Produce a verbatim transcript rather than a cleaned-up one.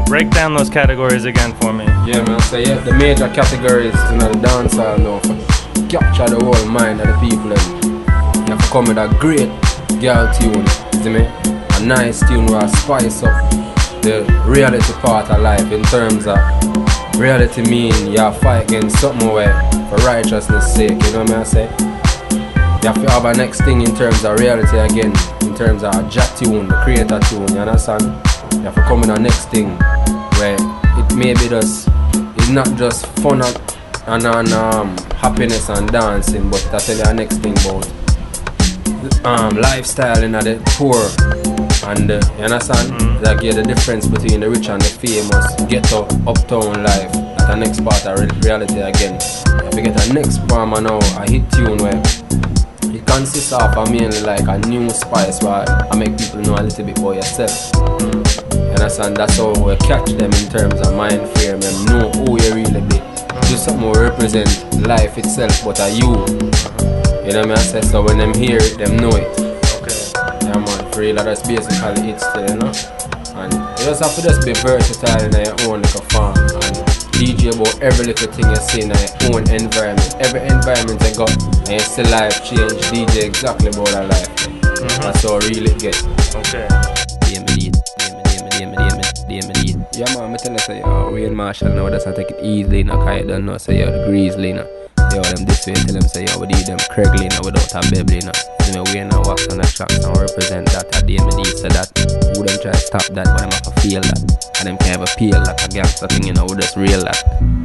break down those categories again for me. Yeah, man. So yeah, the major categories in the dancehall now for capture the whole mind of the people. And you have to come with a great girl tune, you see me? A nice tune where spice up the reality part of life. In terms of reality, mean you fight against something where for righteousness sake, you know what I say? You have to have a next thing in terms of reality again, in terms of a jat tune, the creator tune, you understand? You have to come in a next thing where it may be just, it's not just fun and, and, and um, happiness and dancing, but I tell you a next thing about um, lifestyle in the poor. And uh, you understand? Mm-hmm. That get the difference between the rich and the famous, ghetto, uptown life. That's the next part of re- reality again. If you get a next form now, a hit tune where it consists of a mainly like a new spice where I make people know a little bit about yourself. Mm-hmm. You understand? That's how we catch them in terms of mind frame, them know who you really be. Do something will represent life itself, but are you. You know what I say? So when them hear it, them know it. Yeah man, for real, that's basically it still, you know. And you just have to just be versatile in your own little farm and D J about every little thing you see in your own environment. Every environment you got and you see life change, D J exactly about that life. Mm-hmm. That's how real it gets. Okay. Yeah man, I tell you say, yo, Wayne Marshall now, that's I take it easy, you know, cause you don't know, say, yo, the Grizzly, you know. Yo, them this way, tell them, say, yo, we need them Craigley, you know, without a Beverly, you know. You know, we ain't no wax on the tracks and represent that at the M D, so that who them try to stop that, but them have to feel that. And them can't ever peel like a gangster thing, you know, we just real that.